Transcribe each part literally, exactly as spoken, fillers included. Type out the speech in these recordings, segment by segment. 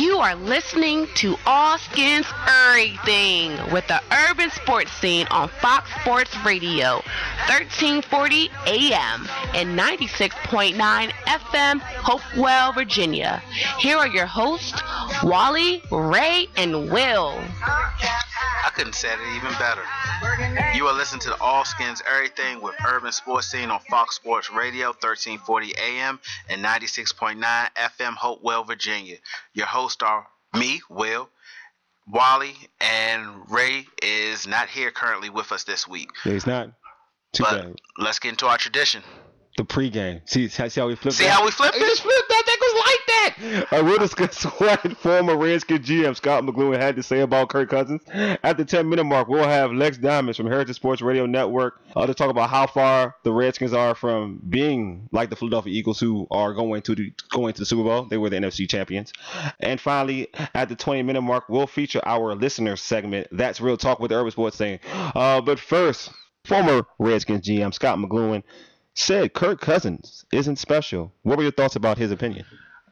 You are listening to All Skins Everything with the urban sports scene on Fox Sports Radio, thirteen forty A M and ninety-six point nine F M, Hopewell, Virginia. Here are your hosts, Wally, Ray, and Will. I couldn't say it even better. You are listening to the All Skins Everything with Urban Sports Scene on Fox Sports Radio, thirteen forty A M and ninety-six point nine F M, Hopewell, Virginia. Your hosts are me, Will, Wally, and Ray is not here currently with us this week. Yeah, he's not. Too but bad. Let's get into our tradition. The pregame. See, see how we flipped See that? how we flipped We it? just flipped that. That was like that. I will discuss what former Redskins G M Scott McLuhan had to say about Kirk Cousins. At the ten-minute mark, we'll have Lex Diamonds from Heritage Sports Radio Network uh, to talk about how far the Redskins are from being like the Philadelphia Eagles, who are going to the, going to the Super Bowl. They were the N F C champions. And finally, at the twenty-minute mark, we'll feature our listeners segment. That's Real Talk with the Urban Sports Scene. Uh, but first, former Redskins G M Scott McLuhan said Kirk Cousins isn't special. What were your thoughts about his opinion?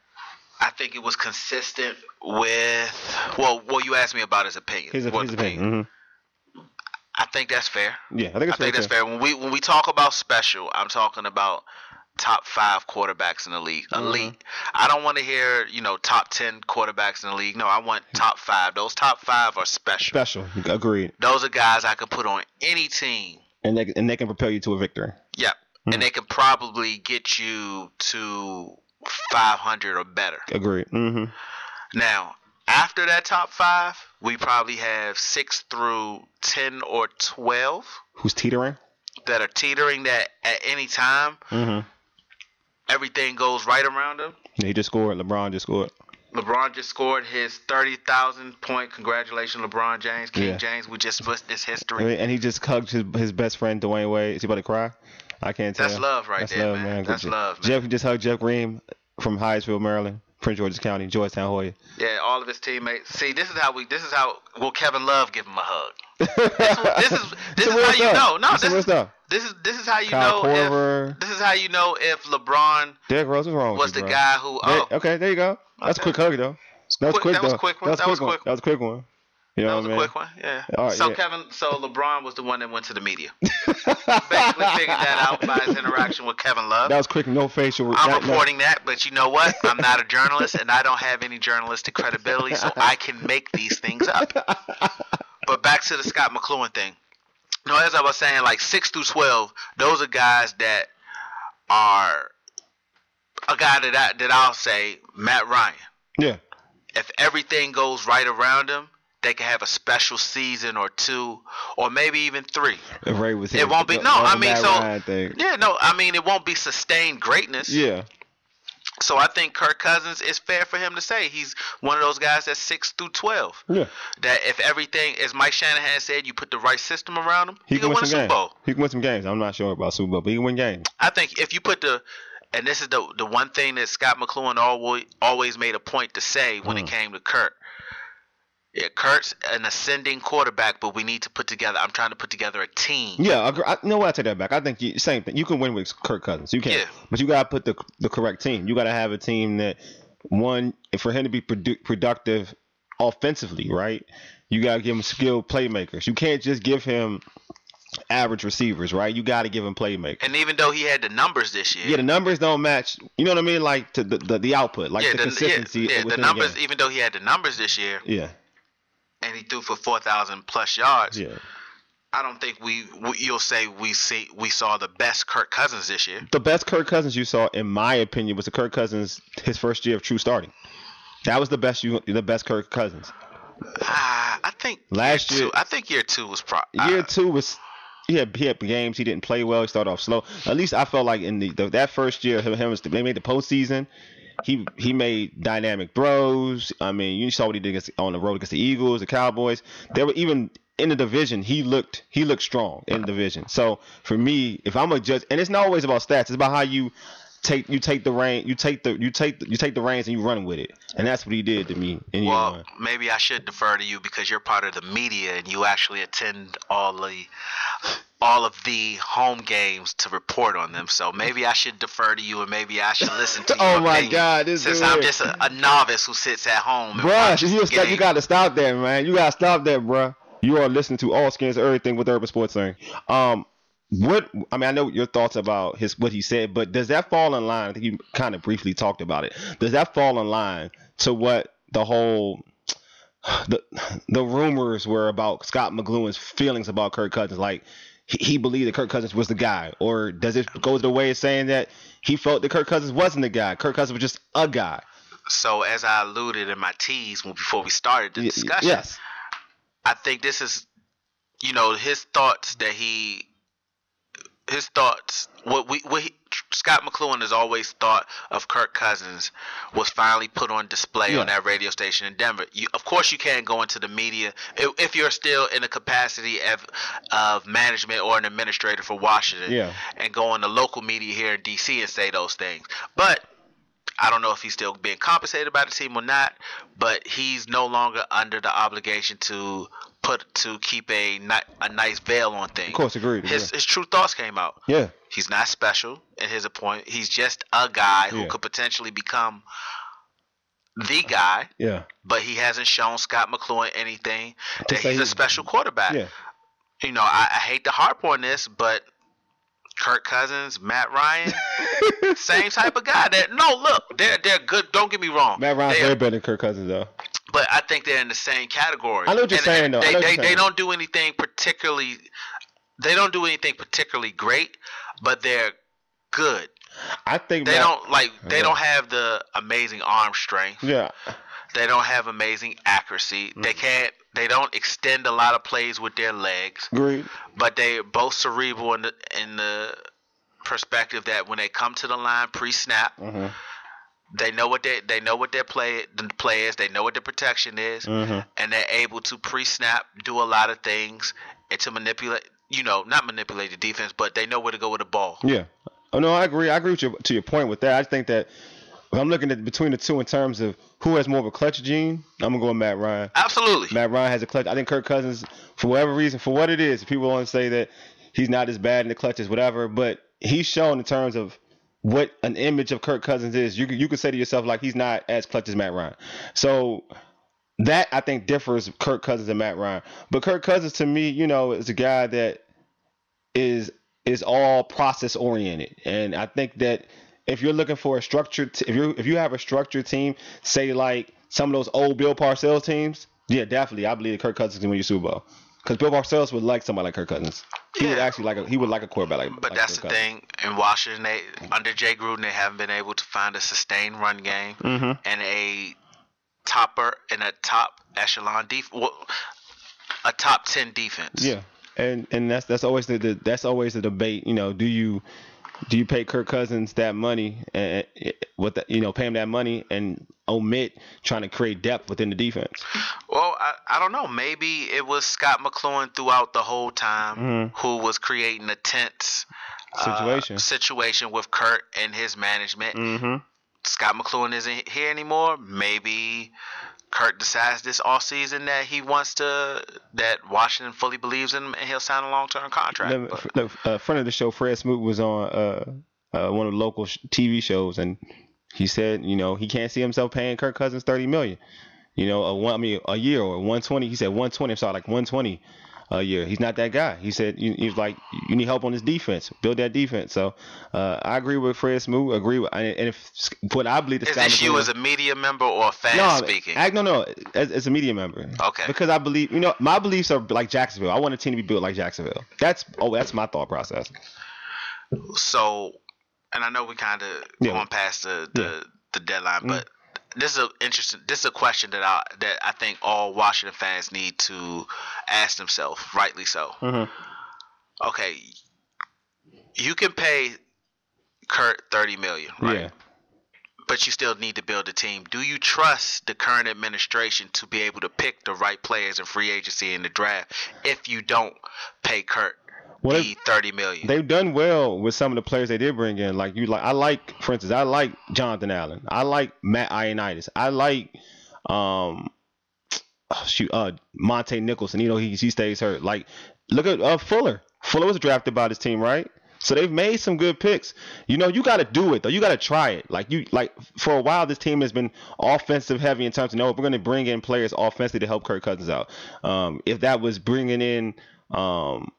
I think it was consistent with, well, well, you asked me about his opinion. His, What his opinion. Mm-hmm. I think that's fair. Yeah, I think it's I think fair, that's fair. When we when we talk about special, I'm talking about top five quarterbacks in the league, elite. Mm-hmm. I don't want to hear, you know, top ten quarterbacks in the league. No, I want top five. Those top five are special. Special, agreed. Those are guys I could put on any team. And they and they can propel you to a victory. Yep. Mm-hmm. And they can probably get you to five hundred or better. Agreed. Mm-hmm. Now, after that top five, we probably have six through ten or twelve. Who's teetering? That are teetering that at any time, mm-hmm. everything goes right around them. Yeah, he just scored. LeBron just scored. LeBron just scored his thirty thousand point. Congratulations, LeBron James. King yeah. James, we just put this history. And he just hugged his, his best friend, Dwayne Wade. Is he about to cry? I can't tell. That's love right That's there, love, man. man. That's Jeff, love, man. Jeff just hugged Jeff Green from Hyattsville, Maryland, Prince George's County, Georgetown, Hoya. Yeah, all of his teammates. See, this is how we. This is how. Will Kevin Love give him a hug? this is this is how you know. No, this is, this is this is how you Kyle know. Korver. If, this is how you know if LeBron Derrick Rose was wrong. Was you, the bro. guy who? Oh, there, okay, there you go. That's okay. a quick hug though. That was quick, that though. Was quick one. That was a quick one. That was a quick one. You know that was what a I mean? quick one. Yeah. All right, so yeah. Kevin, so LeBron was the one that went to the media. Basically figured that out by his interaction with Kevin Love. That was quick, no facial. I'm that, reporting no. that, but you know what? I'm not a journalist, and I don't have any journalistic credibility, so I can make these things up. But back to the Scott McLuhan thing. You know, as I was saying, like six through twelve, those are guys that are a guy that I, that I'll say Matt Ryan. Yeah. If everything goes right around him, they can have a special season or two, or maybe even three. If Ray was here, it won't be. the, No, the I mean, Ryan so thing. yeah, no, I mean, it won't be sustained greatness. Yeah. So I think Kirk Cousins, is fair for him to say he's one of those guys that's six through twelve. Yeah. That if everything, as Mike Shanahan said, you put the right system around him, he, he can can win a some Super Bowl. He can win some games. I'm not sure about Super Bowl, but he can win games. I think if you put the, and this is the the one thing that Scott McLuhan always always made a point to say when mm. it came to Kirk. Yeah, Kurt's an ascending quarterback, but we need to put together. I'm trying to put together a team. Yeah, I, I, no, I take that back. I think you, same thing. You can win with Kirk Cousins. You can, yeah. But you gotta put the the correct team. You gotta have a team that one for him to be produ- productive offensively, right? You gotta give him skilled playmakers. You can't just give him average receivers, right? You got to give him playmakers. And even though he had the numbers this year, yeah, the numbers don't match. You know what I mean? Like to the the, the output, like yeah, the, the consistency. Yeah, yeah the numbers. The even though he had the numbers this year, yeah, and he threw for four thousand plus yards. Yeah, I don't think we, we you'll say we see we saw the best Kirk Cousins this year. The best Kirk Cousins you saw, in my opinion, was the Kirk Cousins his first year of true starting. That was the best you the best Kirk Cousins. Uh, I think last year, year, two, I think year two was pro. Year uh, two was. He had, he had games he didn't play well. He started off slow. At least I felt like in the, the that first year, him, him was, they made the postseason. He he made dynamic throws. I mean, you saw what he did against, on the road against the Eagles, the Cowboys. They were even in the division. He looked he looked strong in the division. So for me, if I'm a judge, and it's not always about stats. It's about how you take you take the reign, you take the you take the, you take the reins and you run with it, and that's what he did to me. In year Well, one. maybe I should defer to you because you're part of the media and you actually attend all the all of the home games to report on them. So maybe I should defer to you and maybe I should listen to your Oh my opinion, God, this since is I'm weird. just a, a novice who sits at home and Bruh, watches you, the stop, game. you got to stop that, man. You got to stop that, bruh. You are listening to All Skins Everything with Urban Sports Thing. Um, what I mean, I know your thoughts about his what he said, but does that fall in line? I think you kind of briefly talked about it. Does that fall in line to what the whole the the rumors were about Scott McCloughan's feelings about Kirk Cousins? Like he, he believed that Kirk Cousins was the guy, or does it go the way of saying that he felt that Kirk Cousins wasn't the guy? Kirk Cousins was just a guy. So as I alluded in my tease when, before we started the Y- discussion, Yes. I think this is, you know, his thoughts that he, his thoughts, what we, what he, Scott McCloughan has always thought of Kirk Cousins was finally put on display Yeah. on that radio station in Denver. You, of course, you can't go into the media if, if you're still in the capacity of, of management or an administrator for Washington, Yeah. and go on the local media here in D C and say those things. But I don't know if he's still being compensated by the team or not, but he's no longer under the obligation to put to keep a ni- a nice veil on things. Of course, agreed. His yeah. his true thoughts came out. yeah. He's not special in his appointment. He's just a guy who Yeah. could potentially become the guy, Yeah. but he hasn't shown Scott McCloughan anything To that say he's a he- special quarterback. Yeah. You know, I, I hate to harp on this, but Kirk Cousins, Matt Ryan, same type of guy. That no, look, they're they're good. Don't get me wrong. Matt Ryan's They way are- better than Kirk Cousins, though. but I think they're in the same category. I know what you're And- saying, and though. I They know what they, you're they saying. don't do anything particularly. They don't do anything particularly great, but they're good. I think They Matt- don't like. They Yeah. don't have the amazing arm strength. Yeah. They don't have amazing accuracy. They Mm-hmm. can't. They don't extend a lot of plays with their legs. Agreed. But they both cerebral in the in the perspective that when they come to the line pre-snap, Mhm. they know what they they know what their play the play is. They know what their protection is, Mhm. and they're able to pre-snap do a lot of things and to manipulate. You know, not manipulate the defense, but they know where to go with the ball. Yeah. Oh no, I agree. I agree with you to your point with that. I think that if I'm looking at between the two in terms of who has more of a clutch gene, I'm gonna go with Matt Ryan. Absolutely. Matt Ryan has a clutch. I think Kirk Cousins, for whatever reason, for what it is, people want to say that he's not as bad in the clutches, whatever, but he's shown in terms of what an image of Kirk Cousins is. You could you could say to yourself like he's not as clutch as Matt Ryan. So that I think differs Kirk Cousins and Matt Ryan. But Kirk Cousins to me, you know, is a guy that is is all process oriented, and I think that if you're looking for a structured, t- if you if you have a structured team, say like some of those old Bill Parcells teams, yeah, definitely, I believe that Kirk Cousins can win your Super Bowl because Bill Parcells would like somebody like Kirk Cousins. He would Yeah. actually like a, he would like a quarterback like. But like that's Kirk the Cousins. thing. In Washington, they under Jay Gruden, they haven't been able to find a sustained run game Mhm. and a topper and a top echelon def- well, a top ten defense. Yeah, and and that's that's always the, the that's always the debate. You know, do you do you pay Kirk Cousins that money and with the, you know pay him that money and omit trying to create depth within the defense? Well, I, I don't know. Maybe it was Scott McCloughan throughout the whole time Mhm. who was creating a tense uh, Situation. situation with Kurt and his management. Mm-hmm. Scott McCloughan isn't here anymore. Maybe Kurt decides this offseason that he wants to, that Washington fully believes in him and he'll sign a long-term contract. The, But- the uh, friend of the show, Fred Smoot, was on uh, uh, one of the local sh- T V shows, and he said, you know, he can't see himself paying Kirk Cousins thirty million. You know, a one, I mean, a year or one twenty. He said one twenty. I'm sorry, like one twenty a year. He's not that guy. He said he, he was like, you need help on this defense, build that defense. So uh, I agree with Fred Smoot. Agree with, and if what I believe the Is Scott this you McCloughan- as a media member or a fan no, speaking? I, no, no, as, as a media member. Okay. Because I believe, you know, my beliefs are like Jacksonville. I want a team to be built like Jacksonville. That's oh, that's my thought process. So, and I know we kind of Yeah. going past the the, Yeah. the deadline, Mm. but this is a interesting. This is a question that I that I think all Washington fans need to ask themselves, rightly so. Mm-hmm. Okay, you can pay Kurt thirty million, right? Yeah. But you still need to build a team. Do you trust the current administration to be able to pick the right players in free agency in the draft if you don't pay Kurt well, be thirty million. They've done well with some of the players they did bring in. Like you, like I like, for instance, I like Jonathan Allen. I like Matt Ioannidis. I like, um, shoot, uh, Monte Nicholson. You know, he he stays hurt. Like, look at uh, Fuller. Fuller was drafted by this team, right? So they've made some good picks. You know, you got to do it though. You got to try it. Like you, like for a while, this team has been offensive heavy in terms of no, we're going to bring in players offensively to help Kirk Cousins out. Um, if that was bringing in, um,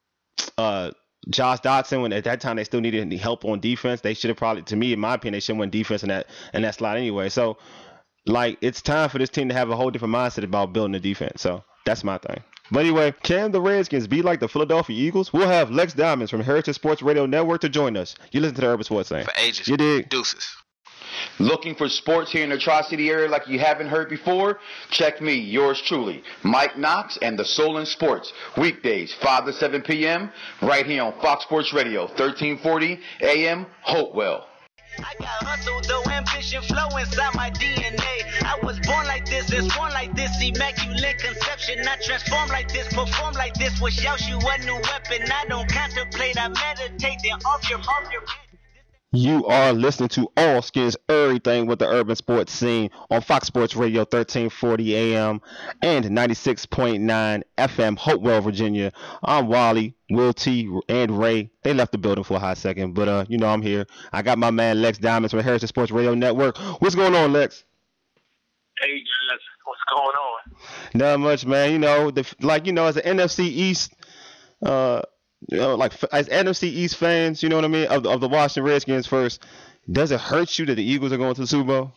uh. Josh Dotson, when at that time they still needed any help on defense, they should have probably, to me, in my opinion, they should have won defense in that in that slot anyway. So, like, it's time for this team to have a whole different mindset about building the defense. So that's my thing. But anyway, can the Redskins be like the Philadelphia Eagles? We'll have Lex Diamonds from Heritage Sports Radio Network to join us. You listen to the Urban Sports Thing. For ages. You dig? Deuces. Looking for sports here in the Tri-City area like you haven't heard before? Check me, yours truly, Mike Knox and the Solon Sports, weekdays five to seven p.m. right here on Fox Sports Radio, thirteen forty A M, Hopewell. I got hustle, though, ambition, flow inside my D N A. I was born like this, it's born like this, immaculate conception. I transform like this, perform like this, wish out you a new weapon. I don't contemplate, I meditate, then off your, off your... You are listening to All Skins Everything with the Urban Sports Scene on Fox Sports Radio, thirteen forty A M and ninety-six point nine F M, Hopewell, Virginia. I'm Wally, Will T, and Ray. They left the building for a hot second, but uh, you know I'm here. I got my man Lex Diamonds from Heritage Sports Radio Network. What's going on, Lex? Hey guys, what's going on? Not much, man. You know, the, like you know, as an N F C East, uh. You know, like as N F C East fans, you know what I mean, of the, of the Washington Redskins first, does it hurt you that the Eagles are going to the Super Bowl?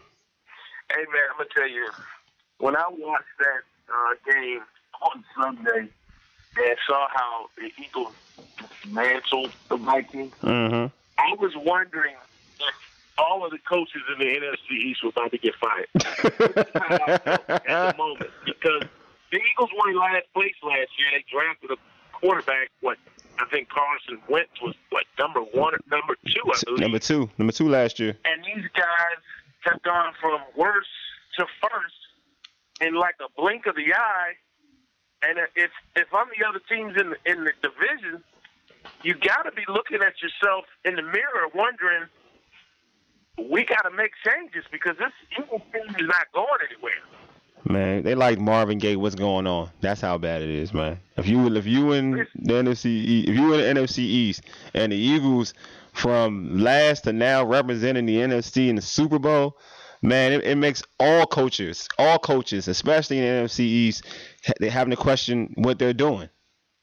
Hey, man, I'm going to tell you, when I watched that uh, game on Sunday and saw how the Eagles mantled the Vikings, mm-hmm. I was wondering if all of the coaches in the N F C East were about to get fired. That's how I felt at the moment, because the Eagles won last place last year. They drafted a quarterback, what I think Carson Wentz was, what, number one or number two, I believe. Number two. Number two last year. And these guys have gone from worst to first in like a blink of the eye. And if if I'm the other teams in the, in the division, you got to be looking at yourself in the mirror wondering, we got to make changes because this Eagles team is not going anywhere. Man, they like Marvin Gaye. What's going on? That's how bad it is, man. If you if you in the N F C East, if you in the N F C East and the Eagles from last to now representing the N F C in the Super Bowl, man, it, it makes all coaches, all coaches, especially in the N F C East, they're having to question what they're doing.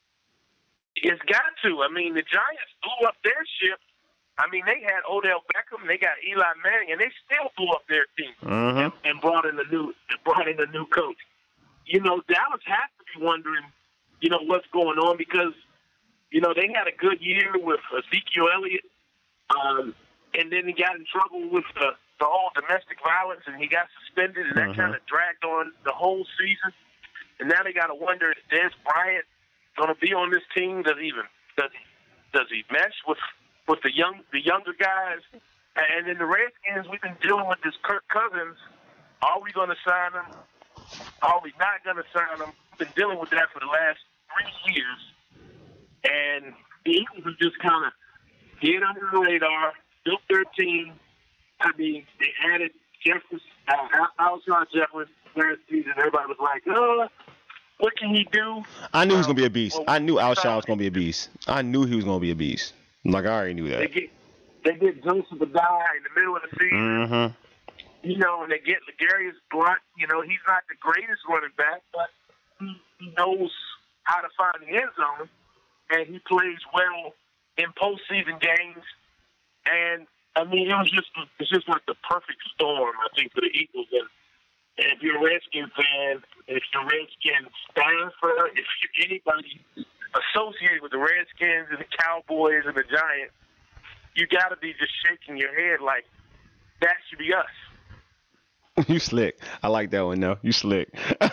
It's got to. I mean, the Giants blew up their ship. I mean, they had Odell Beckham, they got Eli Manning, and they still blew up their team mm-hmm. and, and brought in a new brought in a new coach. You know, Dallas has to be wondering, you know, what's going on because, you know, they had a good year with Ezekiel Elliott, um, and then he got in trouble with the, the whole domestic violence, and he got suspended, and that mm-hmm. kind of dragged on the whole season. And now they got to wonder, is Dez Bryant going to be on this team? Does he even does he does he mesh with with the young, the younger guys, and in the Redskins, we've been dealing with this Kirk Cousins. Are we going to sign him? Are we not going to sign him? We've been dealing with that for the last three years, and the Eagles have just kind of hid under the radar, built their team. I mean, they added Jefferson, uh, Alshon Jefferson last season. Everybody was like, "Oh, what can he do?" I knew he was going to be a beast. Well, I knew Alshon was going to be a beast. I knew he was going to be a beast. Like, I already knew that. They get, they get Joseph Adai in the middle of the season. Mm-hmm. You know, and they get Legarius Blunt. You know, he's not the greatest running back, but he, he knows how to find the end zone, and he plays well in postseason games. And, I mean, it was just it's just like the perfect storm, I think, for the Eagles. And, and if you're a Redskins fan, if you're a Redskins staff, if you're anybody associated with the Redskins and the Cowboys and the Giants, you got to be just shaking your head like, that should be us. You slick. I like that one, though. You slick. Hey,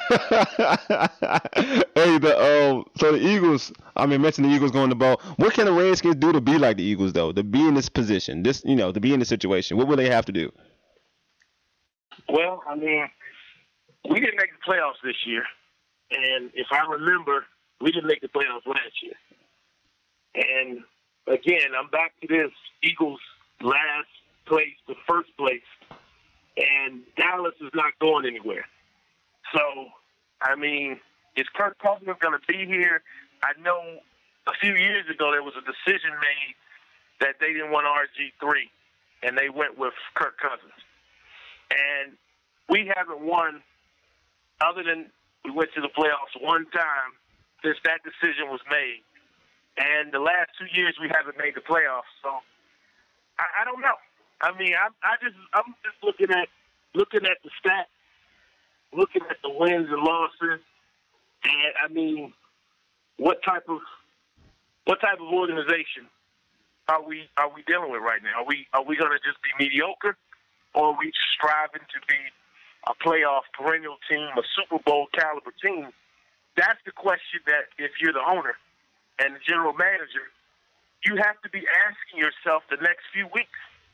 the um, so the Eagles, I mean, mention the Eagles going the ball. What can the Redskins do to be like the Eagles, though? To be in this position, this, you know, to be in this situation? What will they have to do? Well, I mean, we didn't make the playoffs this year. And if I remember, we didn't make the playoffs last year. And again, I'm back to this Eagles last place to first place, and Dallas is not going anywhere. So, I mean, is Kirk Cousins going to be here? I know a few years ago there was a decision made that they didn't want R G three, and they went with Kirk Cousins. And we haven't won, other than we went to the playoffs one time since that decision was made. And the last two years we haven't made the playoffs. So I, I don't know. I mean, I, I just I'm just looking at looking at the stats, looking at the wins and losses, and I mean, what type of what type of organization are we are we dealing with right now? Are we are we going to just be mediocre, or are we striving to be a playoff perennial team, a Super Bowl caliber team? That's the question that if you're the owner and the general manager, you have to be asking yourself the next few weeks.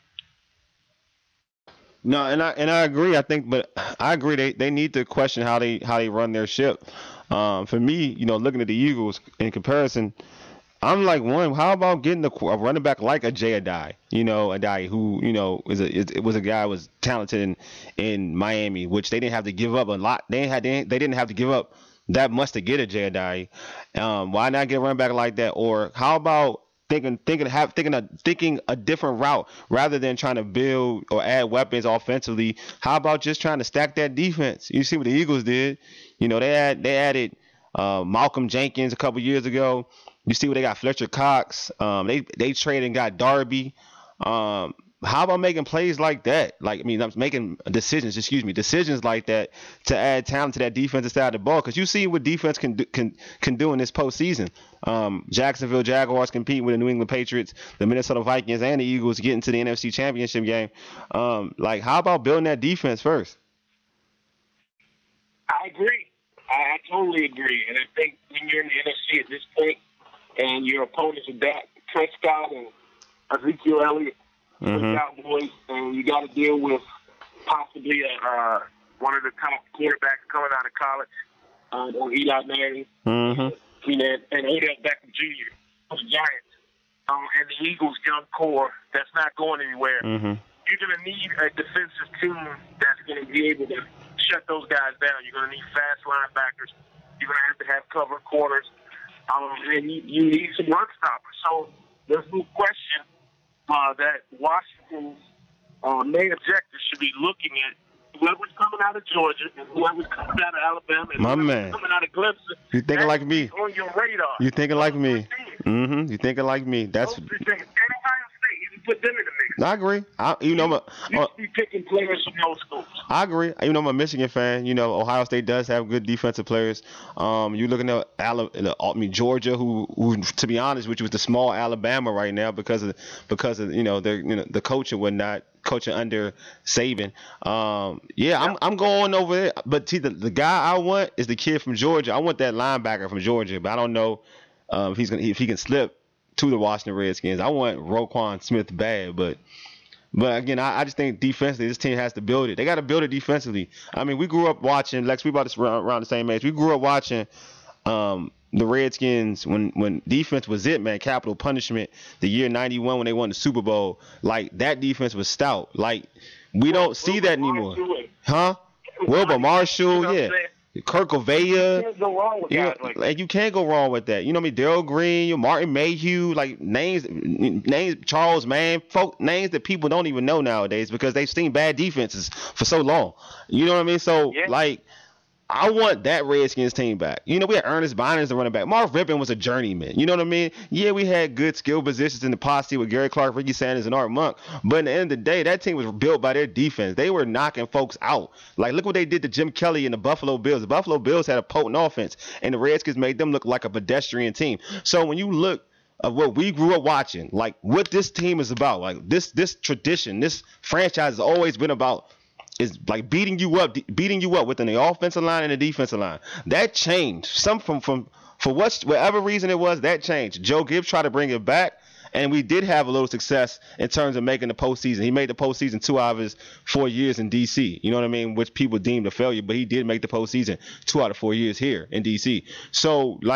No, and I and I agree. I think, but I agree they, they need to question how they how they run their ship. Um, for me, you know, looking at the Eagles in comparison, I'm like, one, how about getting a, a running back like a Jay Adai? You know, Adai, who you know is a is, it was a guy who was talented in, in Miami, which they didn't have to give up a lot. They had they, they didn't have to give up that much to get a Jay Adai. Um, why not get a running back like that? Or how about thinking thinking have thinking a thinking a different route rather than trying to build or add weapons offensively? How about just trying to stack that defense? You see what the Eagles did. You know, they had they added uh, Malcolm Jenkins a couple years ago. You see what they got, Fletcher Cox. Um, they they traded and got Darby. Um, how about making plays like that? Like, I mean, I'm making decisions, excuse me, decisions like that to add talent to that defensive side of the ball. Because you see what defense can do, can can do in this postseason. Um, Jacksonville Jaguars compete with the New England Patriots, the Minnesota Vikings, and the Eagles get into the N F C Championship game. Um, like, how about building that defense first? I agree. I, I totally agree. And I think when you're in the N F C at this point, and your opponents are Dak Prescott and Ezekiel Elliott, Mm-hmm. the Cowboys, and you got to deal with possibly a, uh, one of the top quarterbacks coming out of college, uh, or Eli Manning, Mm-hmm. and, and Odell Beckham Junior for the Giants, um, and the Eagles' young core that's not going anywhere. Mm-hmm. You're going to need a defensive team that's going to be able to shut those guys down. You're going to need fast linebackers. You're going to have to have cover corners, um, and you, you need some run stoppers. So there's no question Uh, that Washington's uh, main objective should be looking at whoever's coming out of Georgia and whoever's coming out of Alabama and My whoever's man. coming out of Clemson. You thinking like me? On your radar. You thinking like me? Mm-hmm. You thinking like me? That's. Those three things. And Ohio State, you can put them in the mix. I agree. I, you know, my, You uh, should be picking players from those schools. I agree. You know, I'm a Michigan fan. You know, Ohio State does have good defensive players. Um, you're looking at Alabama, I mean Georgia, who, who, to be honest, which was the small Alabama right now because of because of you know their you know the coach and whatnot, coaching under Saban. Um, yeah, I'm I'm going over there. But see, the the guy I want is the kid from Georgia. I want that linebacker from Georgia, but I don't know um, if he's gonna if he can slip to the Washington Redskins. I want Roquan Smith bad, but. But again, I, I just think defensively, this team has to build it. They got to build it defensively. I mean, we grew up watching, Lex, we about to around, around the same age. We grew up watching um, the Redskins when, when defense was it, man. Capital punishment, the year ninety-one when they won the Super Bowl. Like, that defense was stout. Like, we don't see that anymore. Huh? Wilbur Marshall, yeah. Kirk Avea. You can't go wrong with You know, guys like that. like you can't go wrong with that. You know what I mean? Darryl Green, Martin Mayhew, like names, names Charles Mann, folk names that people don't even know nowadays because they've seen bad defenses for so long. You know what I mean? So Yeah. like, I want that Redskins team back. You know, we had Ernest Bynum as the running back. Marv Rippon was a journeyman. You know what I mean? Yeah, we had good skill positions in the posse with Gary Clark, Ricky Sanders, and Art Monk. But at the end of the day, that team was built by their defense. They were knocking folks out. Like, look what they did to Jim Kelly and the Buffalo Bills. The Buffalo Bills had a potent offense, and the Redskins made them look like a pedestrian team. So when you look of what we grew up watching, like what this team is about, like this this tradition, this franchise has always been about is like beating you up, beating you up within the offensive line and the defensive line. That changed. Some from from for what whatever reason it was, that changed. Joe Gibbs tried to bring it back, and we did have a little success in terms of making the postseason. He made the postseason two out of his four years in D C. You know what I mean? Which people deemed a failure, but he did make the postseason two out of four years here in D C. So like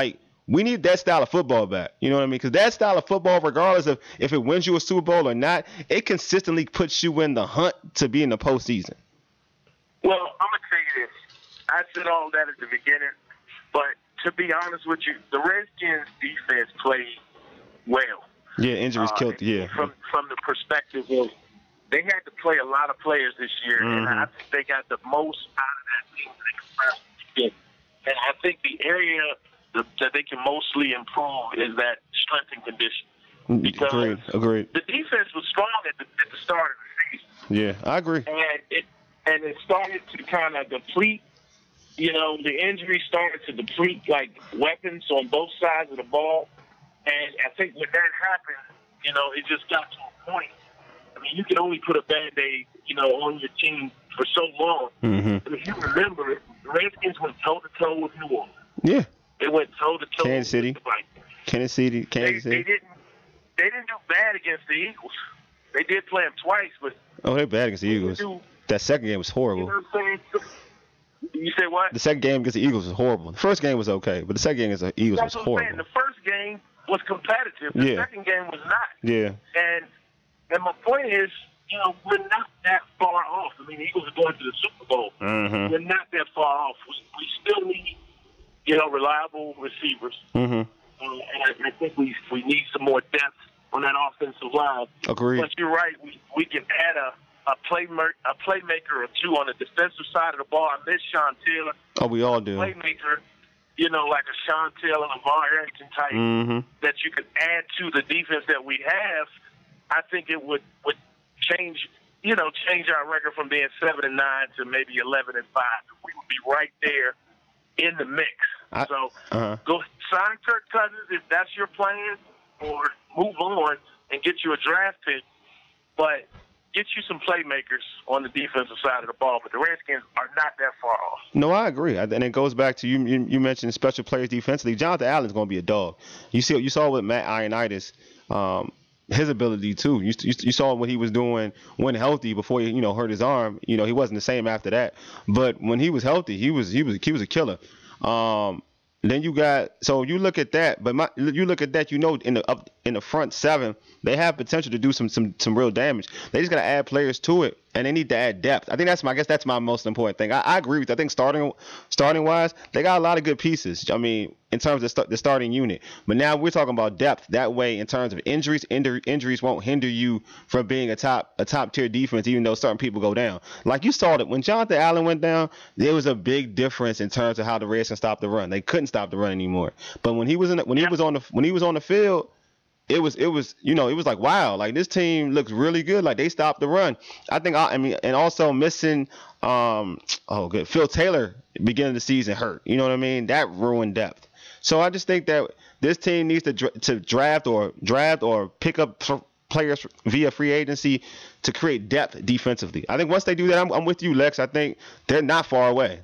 We need that style of football back. You know what I mean? Because that style of football, regardless of if it wins you a Super Bowl or not, it consistently puts you in the hunt to be in the postseason. Well, I'm going to tell you this. I said all that at the beginning, but to be honest with you, the Redskins defense played well. Yeah, injuries uh, killed. Yeah. From from the perspective of they had to play a lot of players this year, mm-hmm. and I think they got the most out of that team they could possibly get. And I think the area that, that they can mostly improve is that strength and conditioning. Because agreed. Agreed. The defense was strong at the, at the start of the season. Yeah, I agree. And it and it started to kind of deplete. You know, the injury started to deplete like weapons on both sides of the ball. And I think when that happened, you know, it just got to a point. I mean, you can only put a Band-Aid, you know, on your team for so long. Mm-hmm. But if you remember, the Redskins went toe-to-toe with New Orleans. Yeah. They went toe-to-toe Kansas City. with the Vikings. Kansas City. Kansas they, City. They didn't, they didn't do bad against the Eagles. They did play them twice, but oh, they're bad against the Eagles. Do, that second game was horrible. You know what I'm saying? You say what? The second game against the Eagles was horrible. The first game was okay, but the second game against the Eagles That's was what I'm horrible. saying. The first game was competitive. The yeah. second game was not. Yeah. And and my point is, you know, we're not that far off. I mean, the Eagles are going to the Super Bowl. Mm-hmm. We're not that far off. We, we still need, you know, reliable receivers. Mm-hmm. Uh, and I, I think we we need some more depth on that offensive line. Agreed. But you're right. We we can add a a playmaker a playmaker or two on the defensive side of the ball. I miss Sean Taylor. Oh, we all do. Playmaker, you know, like a Sean Taylor, LeVar Arrington type mm-hmm. that you could add to the defense that we have. I think it would would change, you know, change our record from being seven and nine to maybe eleven and five. We would be right there in the mix. I, so uh-huh. go sign Kirk Cousins if that's your plan, or move on and get you a draft pick, but get you some playmakers on the defensive side of the ball. But the Redskins are not that far off. No, I agree, and it goes back to you. You, you mentioned special players defensively. Jonathan Allen's going to be a dog. You see, you saw with Matt Ioannidis. Um, his ability too. You, you you saw what he was doing when healthy before he you know hurt his arm. You know he wasn't the same after that. But when he was healthy, he was he was he was a killer. Um, then you got so you look at that, but my, you look at that, you know in the up in the front seven they have potential to do some some some real damage. They just got to add players to it, and they need to add depth. I think that's my I guess that's my most important thing. I, I agree with you. I think starting starting wise, they got a lot of good pieces. I mean, in terms of st- the starting unit, but now we're talking about depth. That way, in terms of injuries, injury, injuries won't hinder you from being a top a top tier defense, even though certain people go down. Like you saw that when Jonathan Allen went down, there was a big difference in terms of how the Redskins stopped the run. They couldn't stop the run anymore. But when he was in the, when he was on the when he was on the field. It was, it was, you know, it was like, wow, like this team looks really good. Like they stopped the run. I think, I, I mean, and also missing, um, oh, good. Phil Taylor beginning of the season hurt. You know what I mean? That ruined depth. So I just think that this team needs to to draft or draft or pick up players via free agency to create depth defensively. I think once they do that, I'm, I'm with you, Lex. I think they're not far away.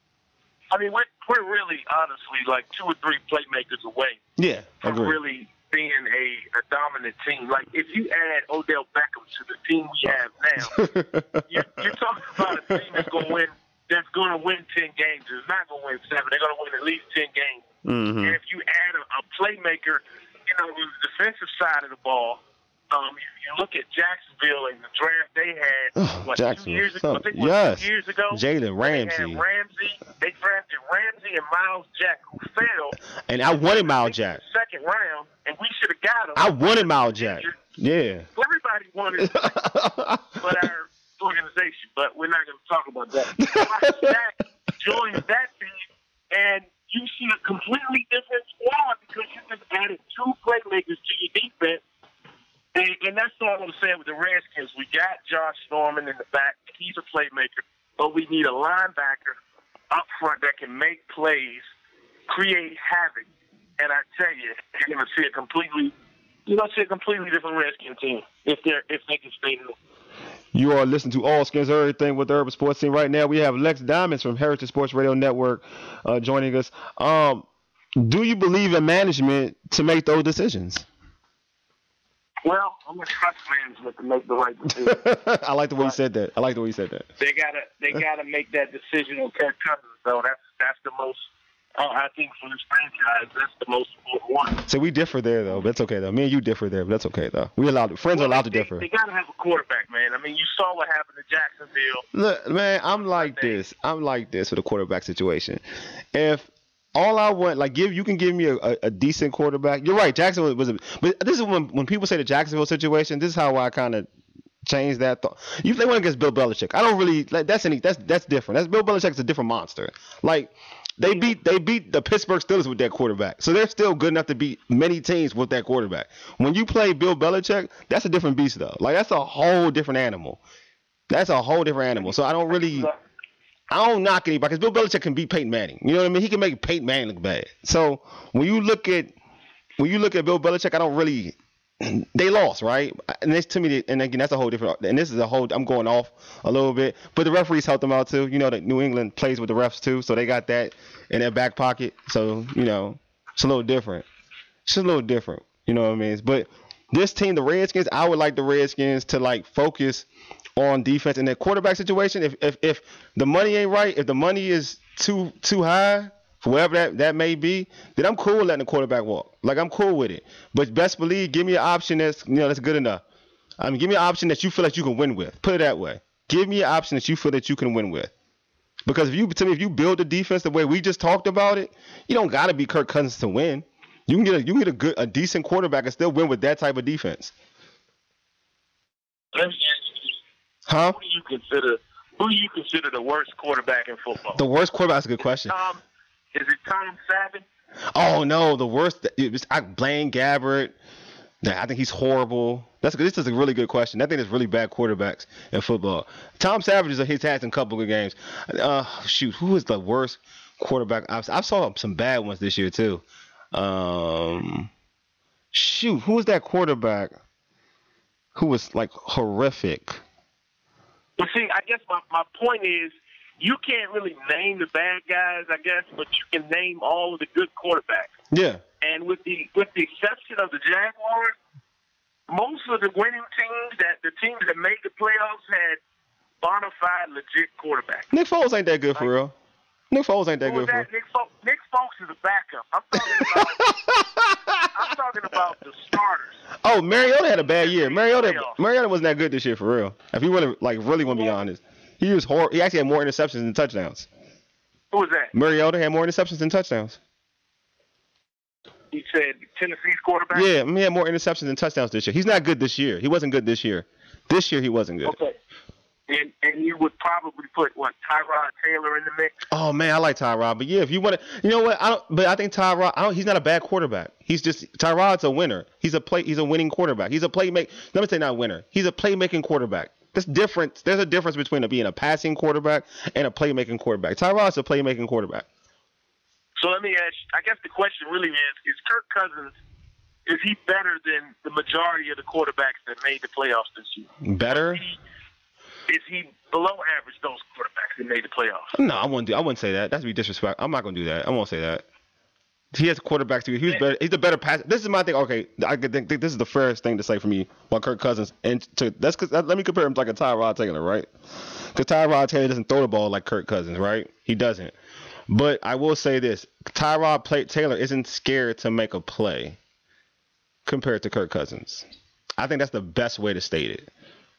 I mean, we're, we're really, honestly, like two or three playmakers away. Yeah, from agree. really being a, a dominant team. Like, if you add Odell Beckham to the team we have now, you're, you're talking about a team that's going to win that's going to win ten games. It's not going to win seven. They're going to win at least ten games. Mm-hmm. And if you add a, a playmaker, you know, on the defensive side of the ball, um, if you look at Jacksonville and the draft they had, oh, what, two years ago? I think it was yes. two years ago? Jalen Ramsey. They had Ramsey. They drafted Ramsey and Miles Jack, who fell. And I wanted Miles Jack. Second round, and we should have got him. I wanted Miles Jack. Yeah. Everybody wanted but our organization, but we're not going to talk about that. Miles Jack joins that team, and you see a completely different squad because you just added two playmakers to your defense. And, and that's all I'm saying with the Redskins. We got Josh Norman in the back. He's a playmaker. But we need a linebacker up front that can make plays, create havoc. And I tell you, you're going to see a completely, you're going to see a completely different Redskin team if they're if they can stay in the You are listening to All Skins Everything with the Urban Sports Team. Right now, we have Lex Diamonds from Heritage Sports Radio Network uh, joining us. Um, do you believe in management to make those decisions? Well, I'm gonna trust management to make the right decision. I like the way you said that. I like the way you said that. They gotta, they gotta make that decision on Kirk Cousins, though. That's that's the most. Uh, I think thing for this franchise. That's the most important one. So we differ there, though. But that's okay, though. Me and you differ there, but that's okay, though. We allowed friends well, are allowed they, to differ. They, they got to have a quarterback, man. I mean, you saw what happened to Jacksonville. Look, man, I'm like this. I'm like this with a quarterback situation. If all I want, like, give you can give me a, a, a decent quarterback. You're right, Jacksonville was a. But this is when when people say the Jacksonville situation. This is how I kind of change that thought. You they went against Bill Belichick. I don't really like that's any that's that's different. That's Bill Belichick's a different monster. Like they beat they beat the Pittsburgh Steelers with that quarterback. So they're still good enough to beat many teams with that quarterback. When you play Bill Belichick, that's a different beast though. Like that's a whole different animal. That's a whole different animal. So I don't really I don't knock anybody because Bill Belichick can beat Peyton Manning. You know what I mean? He can make Peyton Manning look bad. So when you look at when you look at Bill Belichick, I don't really they lost, right? And this to me, and again, that's a whole different. And this is a whole. I'm going off a little bit, but the referees helped them out too. You know that New England plays with the refs too, so they got that in their back pocket. So you know, it's a little different. It's a little different. You know what I mean? But this team, the Redskins, I would like the Redskins to like focus on defense in the quarterback situation. If if if the money ain't right, if the money is too too high, for whatever that, that may be, then I'm cool with letting the quarterback walk. Like, I'm cool with it. But best believe, give me an option that's, you know, that's good enough. I mean, give me an option that you feel like you can win with. Put it that way. Give me an option that you feel that you can win with. Because if you, to me, if you build the defense the way we just talked about it, you don't got to be Kirk Cousins to win. You can get a, you can get a good, a decent quarterback and still win with that type of defense. Let me ask you, huh? Who do you consider, who do you consider the worst quarterback in football? The worst quarterback? That's a good question. Tom, Is it Tom Savage? Oh no, the worst. It was I, Blaine Gabbert. I think he's horrible. That's this is a really good question. I think there's really bad quarterbacks in football. Tom Savage is a he's had some couple of games. Uh, shoot, who is the worst quarterback? I, I saw some bad ones this year too. Um, shoot, who was that quarterback who was like horrific? Well, see, I guess my, my point is, you can't really name the bad guys, I guess, but you can name all of the good quarterbacks. Yeah. And with the with the exception of the Jaguars, most of the winning teams, that the teams that made the playoffs, had bona fide, legit quarterbacks. Nick Foles ain't that good for real. Nick Foles ain't that Who good that? for real. Nick, Fo- Nick Foles is a backup. I'm talking about. I'm talking about the starters. Oh, Mariota had a bad year. Mariota Mariota wasn't that good this year for real. If you want to like really want to be honest. He was hor- He actually had more interceptions than touchdowns. Who was that? Mariota had more interceptions than touchdowns. He said Tennessee's quarterback? Yeah, he had more interceptions than touchdowns this year. He's not good this year. He wasn't good this year. This year he wasn't good. Okay. And and you would probably put, what, Tyrod Taylor in the mix? Oh, man, I like Tyrod. But, yeah, if you want to – you know what? I don't. But I think Tyrod – he's not a bad quarterback. He's just – Tyrod's a winner. He's a play. He's a winning quarterback. He's a playmaker. Let me say not winner. He's a playmaking quarterback. There's different. There's a difference between being a passing quarterback and a playmaking quarterback. Tyrod's a playmaking quarterback. So let me ask you, I guess the question really is, is Kirk Cousins, is he better than the majority of the quarterbacks that made the playoffs this year? Better? Is he, is he below average those quarterbacks that made the playoffs? No, I wouldn't do. I wouldn't say that. That'd be disrespectful. I'm not gonna do that. I won't say that. He has quarterbacks too. He was better. He's the better pass. This is my thing. Okay, I think, think this is the fairest thing to say for me about Kirk Cousins. And to that's because let me compare him to like a Tyrod Taylor, right? Because Tyrod Taylor doesn't throw the ball like Kirk Cousins, right? He doesn't. But I will say this: Tyrod play, Taylor isn't scared to make a play compared to Kirk Cousins. I think that's the best way to state it.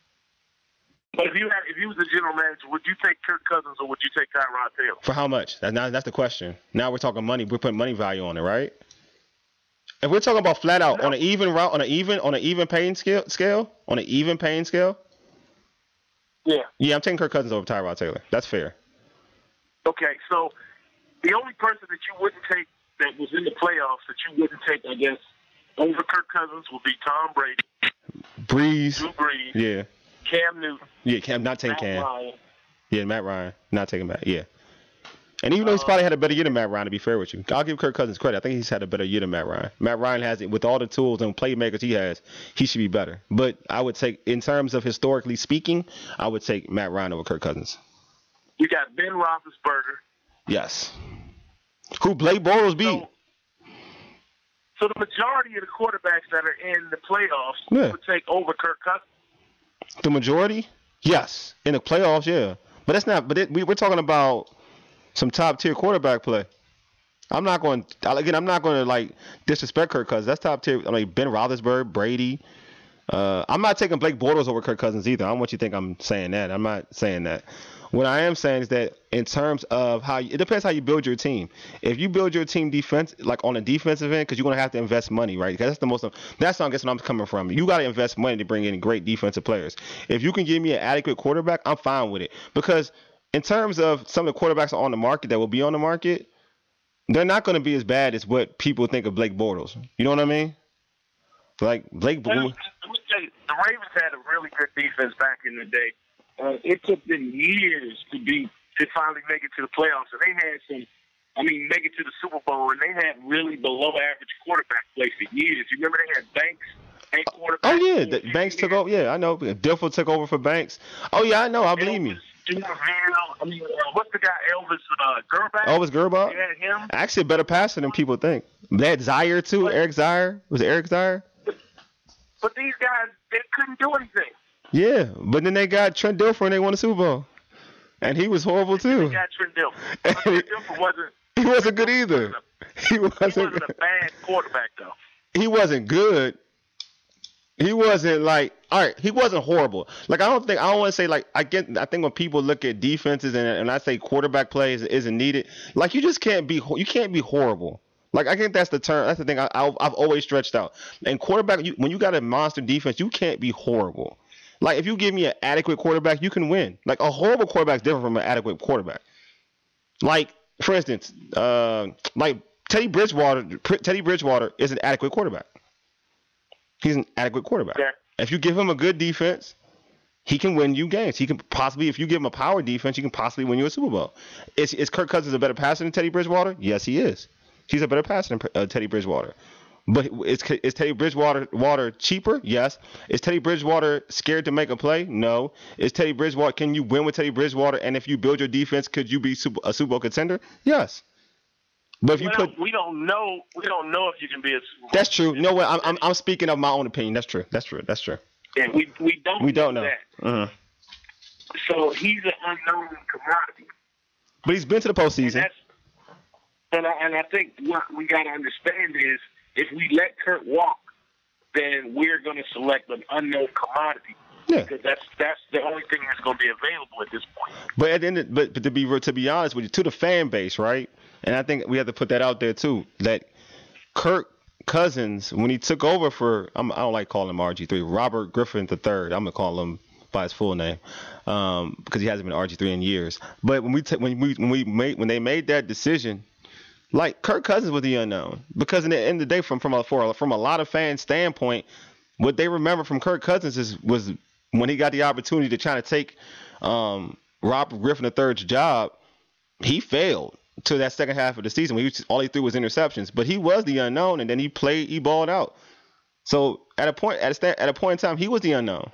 But if you had, if you was the general manager, would you take Kirk Cousins or would you take Tyrod Taylor? For how much? That's now that's the question. Now we're talking money. We're putting money value on it, right? If we're talking about flat out no. on an even route, on an even on an even paying scale, scale, on an even paying scale. Yeah. Yeah, I'm taking Kirk Cousins over Tyrod Taylor. That's fair. Okay, so the only person that you wouldn't take that was in the playoffs that you wouldn't take, I guess, over Kirk Cousins would be Tom Brady, Breeze, Drew Brees, yeah. Cam Newton. Yeah, Cam, not taking Matt Cam. Ryan. Yeah, Matt Ryan, not taking Matt. Yeah, and even though he's probably had a better year than Matt Ryan, to be fair with you, I'll give Kirk Cousins credit. I think he's had a better year than Matt Ryan. Matt Ryan has it with all the tools and playmakers he has. He should be better. But I would take, in terms of historically speaking, I would take Matt Ryan over Kirk Cousins. You got Ben Roethlisberger. Yes. Who Blake Bortles beat. So, so the majority of the quarterbacks that are in the playoffs yeah. would take over Kirk Cousins. The majority? Yes. In the playoffs, yeah. But that's not. But it, we, we're talking about some top tier quarterback play. I'm not going again. I'm not going to like disrespect Kirk Cousins. That's top tier. I mean Ben Roethlisberger, Brady. Uh, I'm not taking Blake Bortles over Kirk Cousins either. I don't want you to think I'm saying that. I'm not saying that. What I am saying is that in terms of how you, it depends how you build your team. If you build your team defense like on a defensive end, because you're gonna have to invest money, right? Because that's the most. That's not I guess what I'm coming from. You got to invest money to bring in great defensive players. If you can give me an adequate quarterback, I'm fine with it. Because in terms of some of the quarterbacks on the market that will be on the market, they're not going to be as bad as what people think of Blake Bortles. You know what I mean? Like Blake Let me, Bortles. let me tell you, the Ravens had a really good defense back in the day. Uh, it took them years to be to finally make it to the playoffs, and they had some. I mean, make it to the Super Bowl, and they had really below average quarterback play for years. You remember they had Banks and quarterback. Oh yeah, the, Banks took over. Yeah, I know. Diffel took over for Banks. Oh yeah, I know. I believe me. I mean, uh, what's the guy? Elvis uh, Gerbach. Elvis Gerbach. They had him. Actually, a better passer than people think. They had Zaire too. But, Eric Zaire. Was it Eric Zaire? But, but these guys, they couldn't do anything. Yeah, but then they got Trent Dilfer and they won the Super Bowl, and he was horrible too. They got Trent Dilfer. But Trent Dilfer wasn't. He wasn't good either. He wasn't. He wasn't a bad quarterback though. He wasn't good. He wasn't like all right. He wasn't horrible. Like I don't think I don't want to say like I get. I think when people look at defenses and and I say quarterback play is, isn't needed, like you just can't be you can't be horrible. Like I think that's the term. That's the thing I, I I've always stretched out. And quarterback, you, when you got a monster defense, you can't be horrible. Like if you give me an adequate quarterback, you can win. Like a horrible quarterback is different from an adequate quarterback. Like for instance, uh, like Teddy Bridgewater. Teddy Bridgewater is an adequate quarterback. He's an adequate quarterback. Yeah. If you give him a good defense, he can win you games. He can possibly, if you give him a power defense, he can possibly win you a Super Bowl. Is is Kirk Cousins a better passer than Teddy Bridgewater? Yes, he is. He's a better passer than uh, Teddy Bridgewater. But is, is Teddy Bridgewater water cheaper? Yes. Is Teddy Bridgewater scared to make a play? No. Is Teddy Bridgewater, can you win with Teddy Bridgewater? And if you build your defense, could you be super, a Super Bowl contender? Yes. But if you well, put, we don't know. We don't know if you can be a Super Bowl. That's true. No way. I'm, I'm I'm speaking of my own opinion. That's true. That's true. That's true. Yeah, we we don't. We don't know. That. Uh-huh. So he's an unknown commodity. But he's been to the postseason. And, that's, and, I, and I think what we got to understand is if we let Kurt walk, then we're going to select an unknown commodity. Yeah. Because that's that's the only thing that's going to be available at this point. But at the end, of, but, but to be to be honest with you, to the fan base, right? And I think we have to put that out there too. That Kirk Cousins, when he took over for, I'm, I don't like calling him R G three, Robert Griffin the third. I'm gonna call him by his full name, um, because he hasn't been R G three in years. But when we t- when we when we made when they made that decision, like Kirk Cousins was the unknown. Because in the end of the day, from from a for, from a lot of fans' standpoint, what they remember from Kirk Cousins is was when he got the opportunity to try to take um, Robert Griffin the third's job, he failed to that second half of the season. He was, all he threw was interceptions, but he was the unknown, and then he played, he balled out. So at a point, at a st- at a point in time, he was the unknown.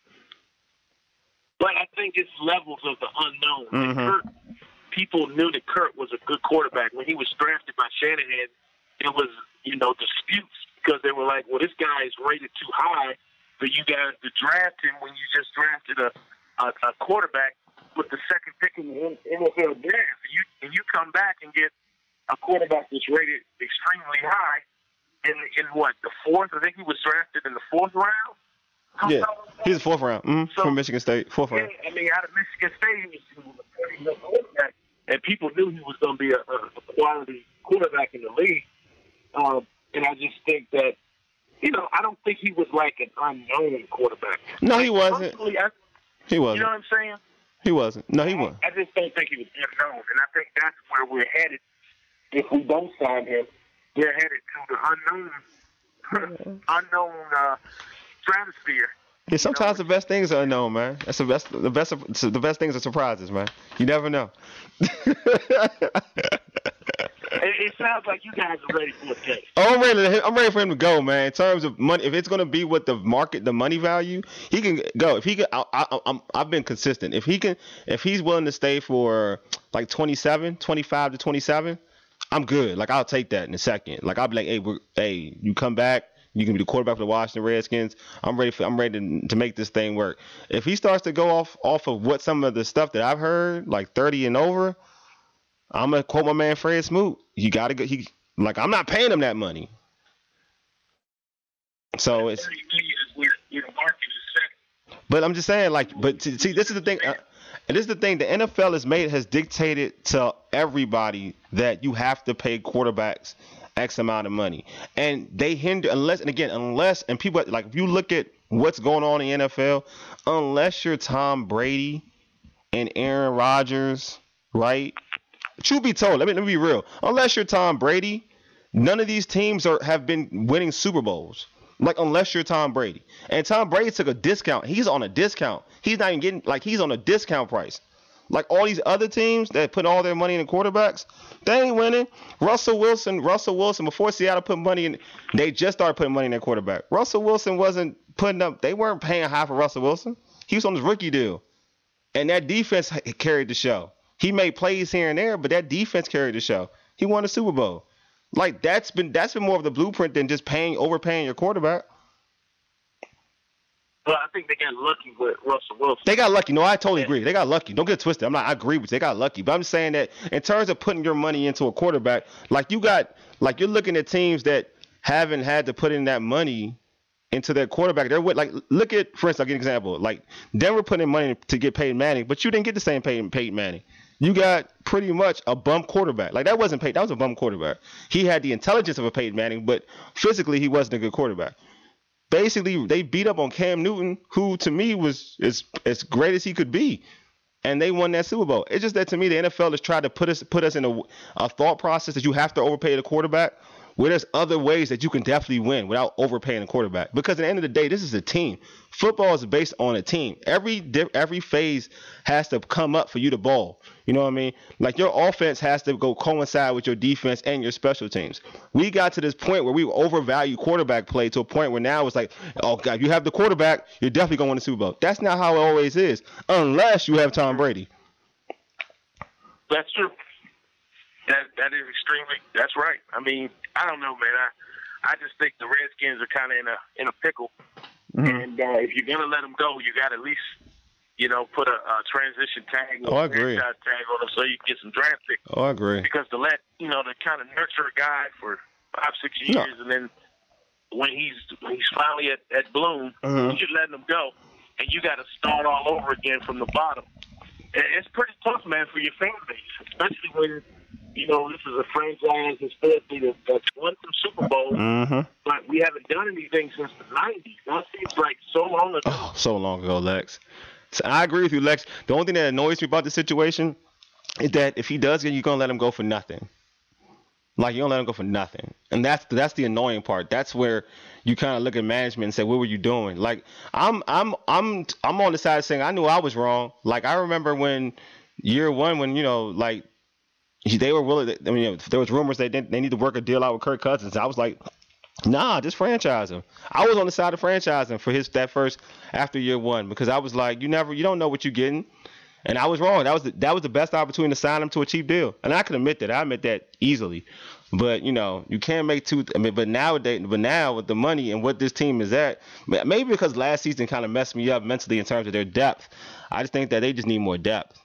But I think it's levels of the unknown. Mm-hmm. And Kurt, people knew that Kurt was a good quarterback. When he was drafted by Shanahan, it was, you know, disputes because they were like, well, this guy is rated too high for you guys to draft him when you just drafted a, a, a quarterback with the second pick in the N F L draft. And you, and you come back and get a quarterback that's rated extremely high in, in what, the fourth? I think he was drafted in the fourth round. Yeah, he's a fourth round mm-hmm. so, from Michigan State. Fourth round. Yeah, I mean, out of Michigan State, he was, he was a pretty good quarterback, and people knew he was going to be a, a quality quarterback in the league. Um, and I just think that, you know, I don't think he was like an unknown quarterback. No, he wasn't. I, he wasn't. You know what I'm saying? He wasn't. No, he wasn't. I, I just don't think he was unknown, and I think that's where we're headed. If we don't sign him, we're headed to the unknown, unknown uh, stratosphere. Yeah, sometimes you know? The best things are unknown, man. That's the best. The best. The best things are surprises, man. You never know. It, it sounds like you guys are ready for a case. Oh, I'm ready. I'm ready for him to go, man. In terms of money, if it's gonna be what the market, the money value, he can go. If he can, I, I, I'm, I've been consistent. If he can, if he's willing to stay for like twenty-seven, twenty-five to twenty-seven, I'm good. Like I'll take that in a second. Like I'll be like, hey, we're, hey, you come back. You can be the quarterback for the Washington Redskins. I'm ready for. I'm ready to, to make this thing work. If he starts to go off off of what some of the stuff that I've heard, like thirty and over. I'm gonna quote my man Fred Smoot. You gotta go. He like I'm not paying him that money. So it's. But I'm just saying, like, but t- see, this is the thing, uh, and this is the thing. The N F L has made has dictated to everybody that you have to pay quarterbacks X amount of money, and they hinder unless, and again, unless, and people like if you look at what's going on in the N F L, unless you're Tom Brady and Aaron Rodgers, right? Truth be told, let me let me be real. Unless you're Tom Brady, none of these teams are have been winning Super Bowls. Like, unless you're Tom Brady. And Tom Brady took a discount. He's on a discount. He's not even getting, like, he's on a discount price. Like, all these other teams that put all their money in the quarterbacks, they ain't winning. Russell Wilson, Russell Wilson, before Seattle put money in, they just started putting money in their quarterback. Russell Wilson wasn't putting up, they weren't paying high for Russell Wilson. He was on his rookie deal. And that defense carried the show. He made plays here and there, but that defense carried the show. He won the Super Bowl. Like, that's been that's been more of the blueprint than just paying overpaying your quarterback. Well, I think they got lucky with Russell Wilson. They got lucky. No, I totally agree. They got lucky. Don't get it twisted. I'm not. I agree with you. They got lucky. But I'm saying that in terms of putting your money into a quarterback, like you got, like you're looking at teams that haven't had to put in that money into their quarterback. They're with, like, look at, for instance, I'll give you an example. Like Denver put in money to get Peyton Manning, but you didn't get the same Peyton, Peyton Manning. You got pretty much a bum quarterback. Like, that wasn't Peyton. That was a bum quarterback. He had the intelligence of a Peyton Manning, but physically he wasn't a good quarterback. Basically, they beat up on Cam Newton, who to me was as as great as he could be, and they won that Super Bowl. It's just that to me, the N F L has tried to put us put us in a, a thought process that you have to overpay the quarterback, where there's other ways that you can definitely win without overpaying the quarterback. Because at the end of the day, this is a team. Football is based on a team. Every every phase has to come up for you to ball. You know what I mean? Like, your offense has to go coincide with your defense and your special teams. We got to this point where we overvalue quarterback play to a point where now it's like, oh, God, you have the quarterback, you're definitely going to win the Super Bowl. That's not how it always is, unless you have Tom Brady. That's true. That that is extremely. That's right. I mean, I don't know, man. I I just think the Redskins are kind of in a in a pickle, mm-hmm. and uh, if you're gonna let them go, you got to at least, you know, put a, a transition tag or oh, a franchise tag on them so you can get some draft picks. Oh, I agree. Because to let you know to kind of nurture a guy for five six years, no. and then when he's when he's finally at at bloom, mm-hmm. you're letting him go, and you got to start all over again from the bottom. And it's pretty tough, man, for your fan base, especially when. You know, this is a franchise historically that, that's won some Super Bowls, mm-hmm. but we haven't done anything since the nineties. That seems like so long ago. Oh, so long ago, Lex. So I agree with you, Lex. The only thing that annoys me about the situation is that if he does get, you're going to let him go for nothing. Like, you're going to let him go for nothing. And that's that's the annoying part. That's where you kind of look at management and say, what were you doing? Like, I'm I'm I'm I'm on the side saying I knew I was wrong. Like, I remember when year one, when, you know, like, they were willing. To, I mean, you know, there was rumors they didn't, they need to work a deal out with Kirk Cousins. I was like, nah, just franchise him. I was on the side of franchising for his that first after year one because I was like, you never, you don't know what you're getting, and I was wrong. That was the, that was the best opportunity to sign him to a cheap deal, and I can admit that. I admit that easily. But you know, you can't make two. I mean, but nowadays, but now with the money and what this team is at, maybe because last season kind of messed me up mentally in terms of their depth. I just think that they just need more depth.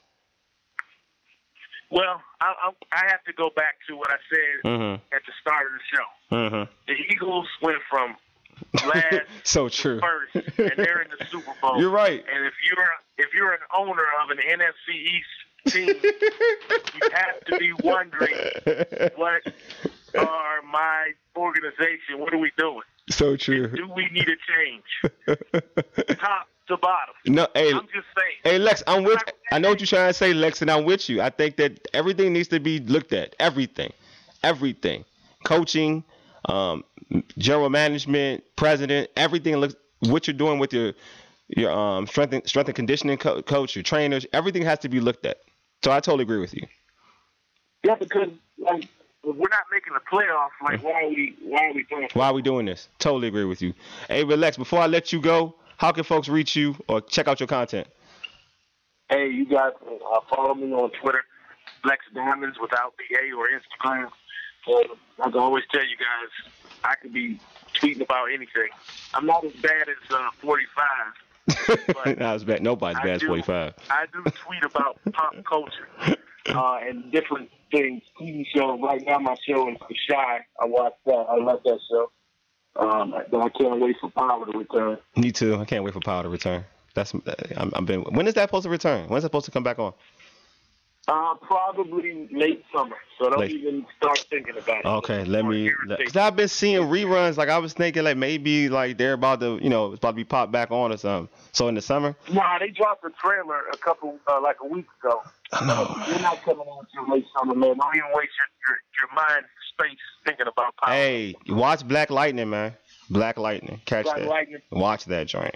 Well, I, I, I have to go back to what I said mm-hmm. at the start of the show. Mm-hmm. The Eagles went from last so to true. first, and they're in the Super Bowl. You're right. And if you're if you're an owner of an N F C East team, you have to be wondering, what are my organization? What are we doing? So true. And do we need a change? Top to bottom. No, hey, I'm just saying. Hey, Lex, I'm with. I know what you're trying to say, Lex, and I'm with you. I think that everything needs to be looked at. Everything, everything, coaching, um, general management, president, everything. Looks what you're doing with your your um strength and, strength and conditioning co- coach, your trainers. Everything has to be looked at. So I totally agree with you. Yeah, because like if we're not making the playoffs, like why are we why are we doing this? Why are we doing this? Totally agree with you. Hey, Lex, before I let you go, how can folks reach you or check out your content? Hey, you guys uh, follow me on Twitter, Lex Diamonds without the A, or Instagram. Uh, I can always tell you guys, I could be tweeting about anything. I'm not as bad as uh, forty-five. But Not as bad. Nobody's I bad as do, forty-five. I do tweet about pop culture uh, and different things. T V show. Right now, my show is The Shy. I watch that. I love that show. Um, but I can't wait for Power to return. Me too. I can't wait for Power to return. That's I'm, I'm been. When is that supposed to return? When's it supposed to come back on? Uh, probably late summer. So don't Late. even start thinking about it. Okay, let me. Cause I've been seeing reruns. Like I was thinking, like maybe like they're about to, you know, it's about to be popped back on or something. So in the summer. Nah, they dropped a trailer a couple, uh, like a week ago. No. They're not coming on until late summer, man. Don't even waste your, your, your mind space thinking about Power. Hey, watch Black Lightning, man. Black Lightning. Catch Black that. Lightning. Watch that joint.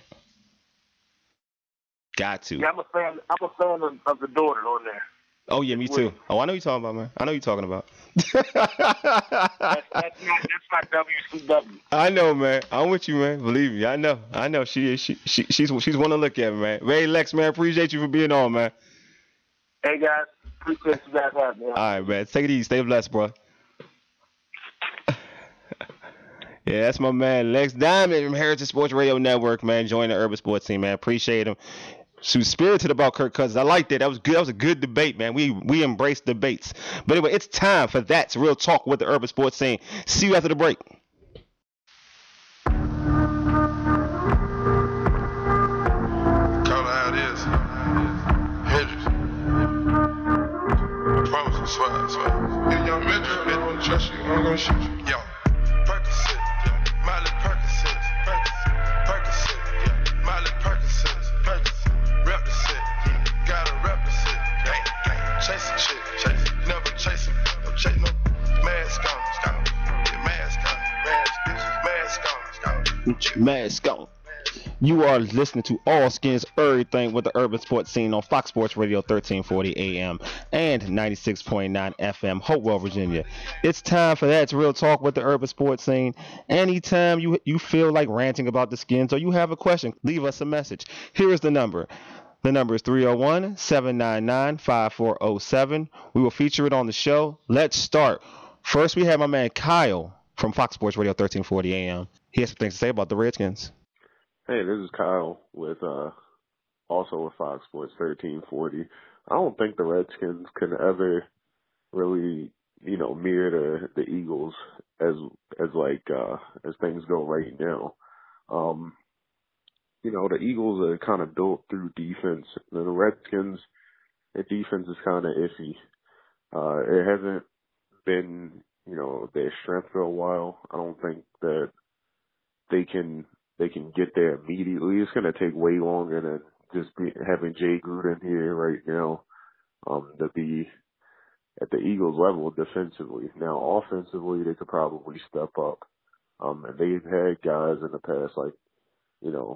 Got to. Yeah, I'm a fan. I'm a fan of, of the daughter on there. Oh yeah, me too. Oh, I know what you're talking about, man. I know what you're talking about. That's, that's not that's not W C W. I know, man. I'm with you, man. Believe me, I know. I know. She is. She, she she's she's one to look at, man. Ray Lex, man. Appreciate you for being on, man. Hey guys, appreciate you guys having me. All right, man. Take it easy. Stay blessed, bro. Yeah, that's my man Lex Diamond from Heritage Sports Radio Network, man. Join the Urban Sports team, man. Appreciate him. So spirited about Kirk Cousins. I like that. That was good. That was a good debate, man. We we embrace debates. But anyway, it's time for That's Real Talk with the Urban Sports scene. See you after the break. Call it how it is. Hendrix. I promise you, swear, I swear. If young Hendrix, they don't trust you, I'm gonna shoot you. Yo, Percocet, yeah. Miley Percocet, Percocet, Percocet, yeah. Miley Percocet, Percocet. Rep the set, yeah. Gotta rep the set, gang, gang. Chase a chick, chase. Never chase him, no chase no. Mask on, scout. Yeah, mask on, mask, bitch. Mask on, scout. Mask on. You are listening to All Skins Everything with the Urban Sports Scene on Fox Sports Radio thirteen forty A M and ninety-six point nine F M, Hopewell, Virginia. It's time for That's Real Talk with the Urban Sports Scene. Anytime you you feel like ranting about the Skins or you have a question, leave us a message. Here is the number. The number is three oh one, seven nine nine, five four oh seven. We will feature it on the show. Let's start. First, we have my man Kyle from Fox Sports Radio thirteen forty A M. He has some things to say about the Redskins. Hey, this is Kyle with uh, also with Fox Sports thirteen forty. I don't think the Redskins can ever really, you know, mirror the, the Eagles as as like uh, as things go right now. Um, you know, the Eagles are kind of built through defense. The Redskins, their defense is kind of iffy. Uh, it hasn't been, you know, their strength for a while. I don't think that they can. They can get there immediately. It's going to take way longer than just be, having Jay Gruden here right now um, to be at the Eagles level defensively. Now, offensively, they could probably step up. Um, and they've had guys in the past, like, you know,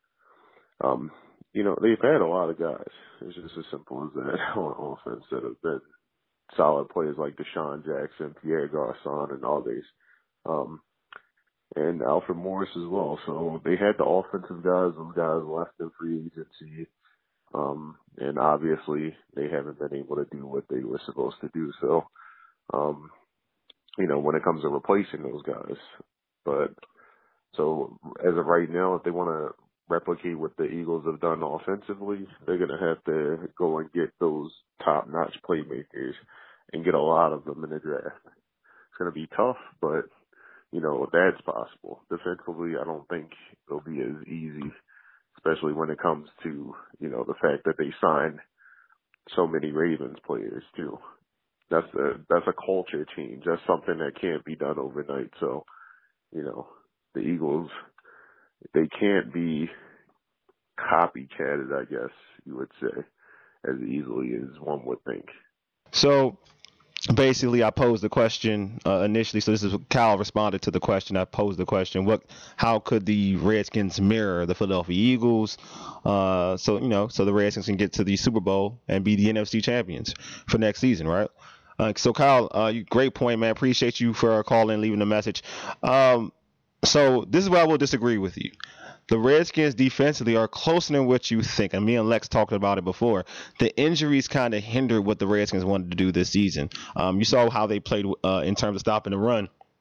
um, you know, they've had a lot of guys. It's just as simple as that on offense that have been solid players like Deshaun Jackson, Pierre Garçon, and all these. Um, and Alfred Morris as well. So they had the offensive guys. Those guys left in free agency. Um, and obviously they haven't been able to do what they were supposed to do. So, um, you know, when it comes to replacing those guys. But so as of right now, if they want to replicate what the Eagles have done offensively, they're going to have to go and get those top-notch playmakers and get a lot of them in the draft. It's going to be tough, but you know, that's possible. Defensively, I don't think it'll be as easy, especially when it comes to, you know, the fact that they signed so many Ravens players too. That's a, that's a culture change. That's something that can't be done overnight. So, you know, the Eagles, they can't be copycatted, I guess you would say, as easily as one would think. So, basically, I posed the question uh, initially. So this is Kyle responded to the question. I posed the question: What? How could the Redskins mirror the Philadelphia Eagles? Uh, so you know, so the Redskins can get to the Super Bowl and be the N F C champions for next season, right? Uh, so Kyle, uh, you, great point, man. Appreciate you for calling and leaving the message. Um, so this is where I will disagree with you. The Redskins defensively are closer than what you think. And me and Lex talked about it before. The injuries kind of hindered what the Redskins wanted to do this season. Um, you saw how they played uh, in terms of stopping the run.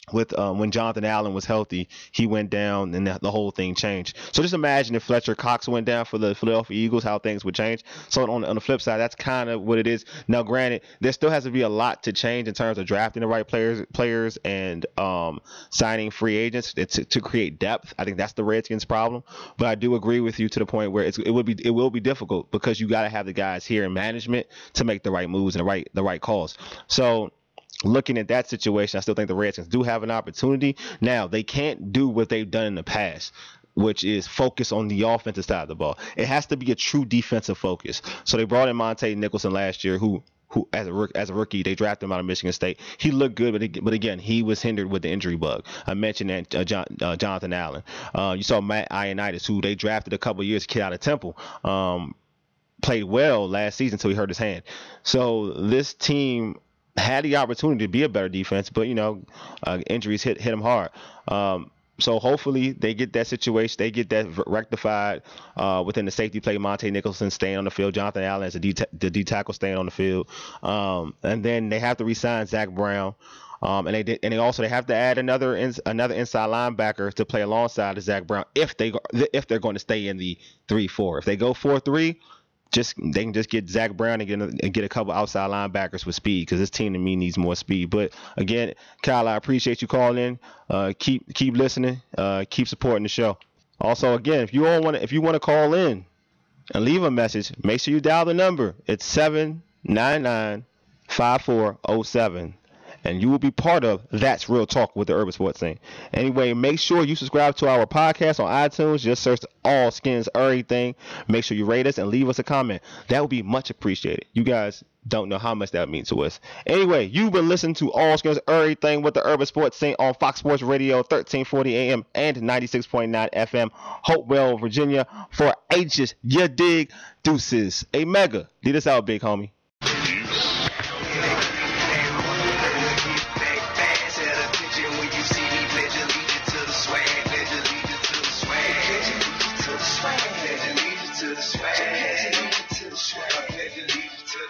with um, when Jonathan Allen was healthy, he went down and the, the whole thing changed. So just imagine if Fletcher Cox went down for the Philadelphia Eagles, how things would change. So on, on the flip side, that's kind of what it is. Now, granted, there still has to be a lot to change in terms of drafting the right players, players and um, signing free agents to, to create depth. I think that's the Redskins' problem. But I do agree with you to the point where it's, it would be it will be difficult because you got to have the guys here in management to make the right moves and the right the right calls. So. Looking at that situation, I still think the Redskins do have an opportunity. Now, they can't do what they've done in the past, which is focus on the offensive side of the ball. It has to be a true defensive focus. So they brought in Monte Nicholson last year, who who as a as a rookie, they drafted him out of Michigan State. He looked good, but he, but again, he was hindered with the injury bug. I mentioned that uh, John, uh, Jonathan Allen. Uh, you saw Matt Ioannidis, who they drafted a couple of years kid out of Temple. Um, played well last season until he hurt his hand. So this team had the opportunity to be a better defense, but you know, uh, injuries hit hit them hard. Um, so hopefully they get that situation, they get that rectified uh, within the safety play. Monte Nicholson staying on the field, Jonathan Allen as a D, the D tackle staying on the field, um, and then they have to re-sign Zach Brown. Um, and they did, and they also they have to add another in, another inside linebacker to play alongside of Zach Brown if they if they're going to stay in the three four. If they go four three. Just they can just get Zach Brown and get a, and get a couple outside linebackers with speed because this team to me needs more speed. But again, Kyle, I appreciate you calling in. Uh, keep keep listening. Uh, keep supporting the show. Also, again, if you all want if you want to call in and leave a message, make sure you dial the number. It's seven nine nine five four zero seven. And you will be part of That's Real Talk with the Urban Sports Scene. Anyway, make sure you subscribe to our podcast on iTunes. Just search All Skins Everything. Make sure you rate us and leave us a comment. That would be much appreciated. You guys don't know how much that means to us. Anyway, you've been listening to All Skins Everything with the Urban Sports Scene on Fox Sports Radio, thirteen forty A M and ninety-six point nine F M, Hopewell, Virginia. For H's, you dig, deuces. A mega. Lead us out, big homie.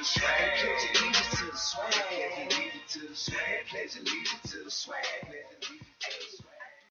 Pledge allegiance to the swag,